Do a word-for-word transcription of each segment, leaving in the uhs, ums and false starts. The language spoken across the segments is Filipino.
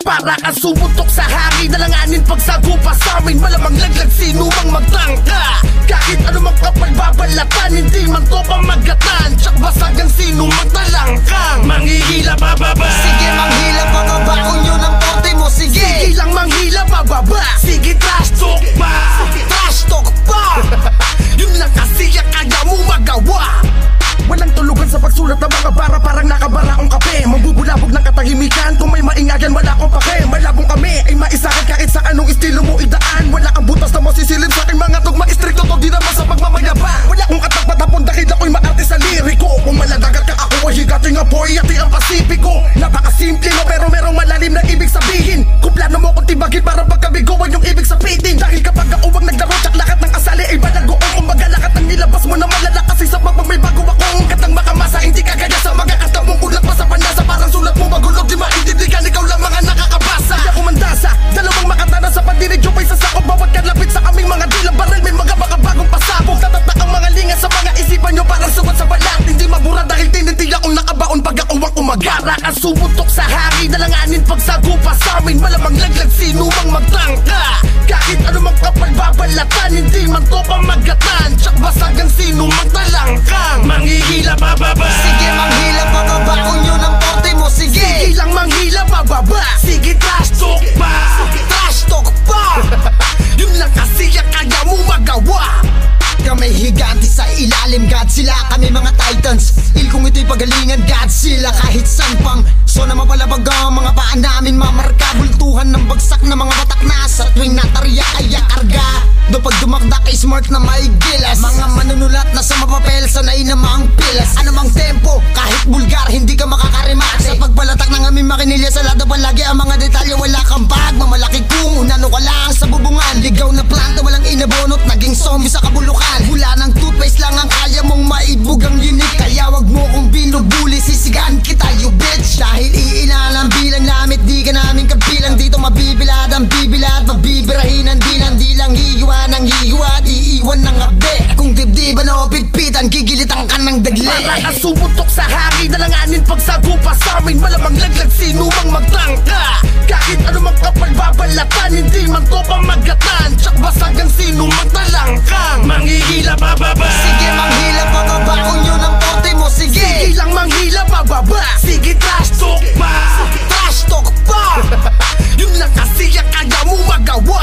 Para kang sumutok sa hangin, nalanganin pagsagupa sa amin. Malamang laglag sino mang magtangka. Kahit anumang kapagbabalatan, hindi man to pamagatan. Tsak basag ang sino mang talangkang manghihila bababa. Sige manghila, mga baon yun ang porte mo. Sige, sige lang manghila bababa. Sige trash talk pa, trash talk pa. Yun lang kasi ang kaya mo magawa. Walang tulugan sa pagsulat ng mga bara, parang nakabaraong kape. Mabubulabog ng katahimikan, kung may maingagan wala akong pake. Malabong kami ay maisakan kahit sa anong estilo mo idaan. Wala kang butas na masisilip sa aking mga tugma. Istrikto to di naman sa pagmamayabang. Wala akong katapat hapon dahil ako'y maarte sa liriko. Kung maladagat ka ako ay higating apoy at ang Pasipiko. Napakasimple no pero merong malalim na ibig sabihin. Kung plano mo kong tibagin para pagkabigoan yung ibig sabihin. Dahil kapag kauwag nagdaro tsak lakat ng asali ay balagoong. Kumbaga lakat ang nilabas mo na malalakas sa pag may bago akong katang makamasa. Hindi ka kaya sa mga katamong ulat pa sa panasa. Parang sulat mo magulog di maintindigan. Ikaw lang mga nakakabasa. Kaya kumandasa, dalawang makatana sa pandinig yung may sasakop. Bawat kalapit sa aming mga dilang baril. May mga makabagong pasabog. Tatatak ang mga linga sa mga isipan nyo. Parang sugat sa balat. Hindi mabura dahil tinitiya kong nakabaon pag ako ang umagara. Kang sumutok sa hangin, nalanganin pagsagupa sa amin. Malamang laglag sino mang magtangka. Kahit anumang kapagbabalatan, hindi man to pamagatan. Tsak basag ang sino mang talangkang manghihila bababa. Sige manghila, mga baon yun ang porte mo. Sige, sige lang manghila bababa. Sige trash talk pa, trash talk pa. Yun lang kasi ang kaya mo magawa. Kami higanti sa ilalim, God sila, kami mga titans. Il kung ito'y pagalingan, God sila kahit san pang. So na mapalabag ang mga paan namin, mamarka. Bultuhan ng bagsak na mga batak na sa tuwing natarya kaya karga. Do pag dumakdak ay smart na may gilas. Mga manunulat na sa mapapel, sanay na mga pilas. Anumang tempo, kahit bulgar, hindi ka makakarimate. Sa pagbalatak ng aming makinilya, sa lado palagi ang mga detalye. Wala kang bag, mamalaki kung unano ka lang sa bubungan. Ligaw na planta, walang inabonot, naging zombie sa kabulukan. Hula ng toothpaste lang ang kaya mong maibug ang unique. Kaya wag mo kong binubuli, sisigaan kita you bitch. Dahil iilan ang bilang namit, di ka namin kabilang. Dito mabibilad ang bibilad, mabibirahin ang dinan. Di lang hiwa ng hiwa at iiwan ng abde. Kung dibdiban o pitpitan, gigilitan ka ng dagle. Para kang sumutok sa hangin, nalanganin pagsagupa sa amin. Malamang laglag sino mang magtangka. Kahit anumang kapagbabalatan, hindi man to pamagatan. Tsak basag ang sino mang talangkang manghihila bababa. Sige manghila, mga baon yun ang porte mo. Sige, sige lang manghila bababa. Sige trash talk pa, trash talk pa. Yun lang kasi ang kaya mo magawa.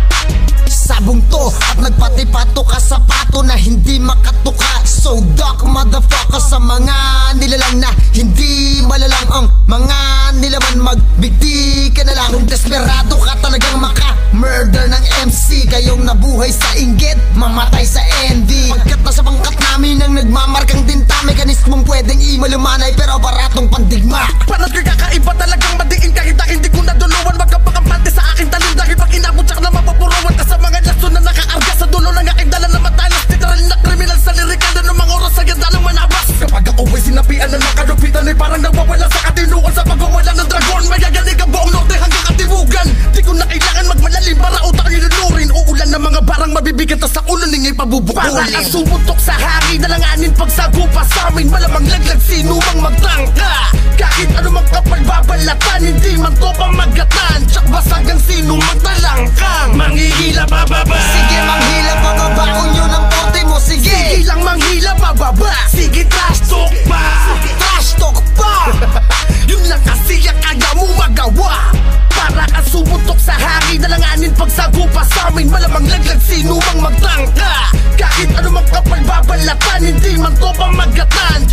Sabong to at nagpatipato ka sa pato na hindi makatuka. So duck motherfucker sa mga nilalang na hindi malalang. Ang mga nilaman magbigti ka na lang. Kung desperado ka talagang maka-murder ng M C. Kayong nabuhay sa inggit, mamatay sa envy. Pagkat nasa pangkat namin ang nagmamarkang dinta. Mekanismong pwedeng imalumanay pero baratong pandigma. Panat ka kakaiba talagang madiin. Kahit na hindi ko naduluan, magkapakampante sa aking talim. Dahil pag inabot siya ka na mapapuruan ka sa mga lason na nakaarga sa dulo ng aking dala na matalas. Literal na kriminal sa lirikada ng mga oras sa ganda ng manabas. Kapag ako ay sinapian na nakadupitan ay parang nawawala sa katinuan. Sa pagwawala ng dragon, magagaling ang buong norte hanggang katibugan. Di ko na kailangan magmalalim para utak nilunurin. Uulan ng mga barang mabibigat sa ulo ningay pabubukulin. Para kang sumutok sa hangin, nalanganin pagsagupa sa amin. Malamang laglag sino mang magtangka. Kahit anumang kapagbabalatan, hindi man to pamagatan. Tsak basag ang sino mang talangkang manghihila bababa. Sige manghila, mga baon yun ang porte mo. Sige, sige lang manghila bababa. Sige trash talk pa, trash talk pa. Yun lang kasi ang kaya mo magawa. Para kang sumutok sa hangin, nalanganin pagsagupa sa amin. Malamang laglag sino mang magtangka. Kahit anumang kapagbabalatan, hindi man to pamagatan.